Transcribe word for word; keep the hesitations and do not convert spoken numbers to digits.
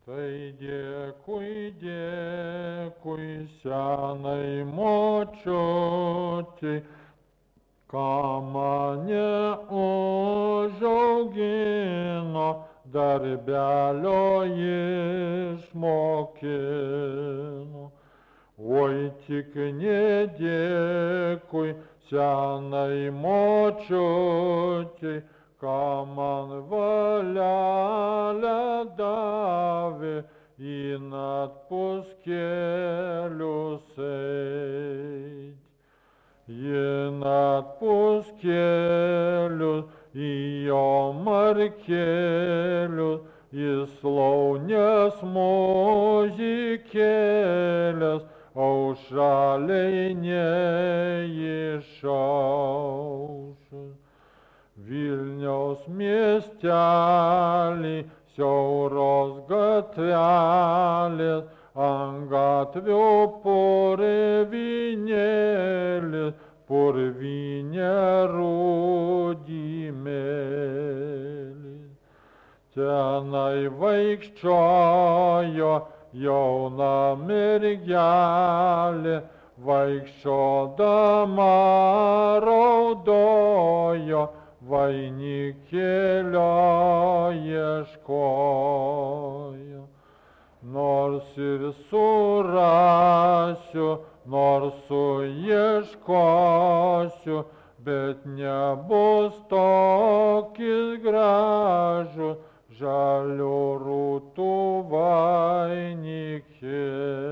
Tai dėkui, dėkui senai močiutei, ką mane užaugino, darbelio išmokino. Oi tik nedėkui senai močiutei, ką man valelę davė į natpus kelius eit. Ji natpus kelius į jo markelius, į slaunės muzikėlės, aušraliai neišaušus. Vilniaus miestelį siauros gatvelės, ant gatvių purvynėlis, purvynė rūdymėlis. Tenai vaikščiojo jauna mergelė, vaikščiodama raudojo, vainikėlio ieškojo. Nors ir surasiu, nors suieškosiu, bet nebus tokis gražus žalių rūtų vainikėlis.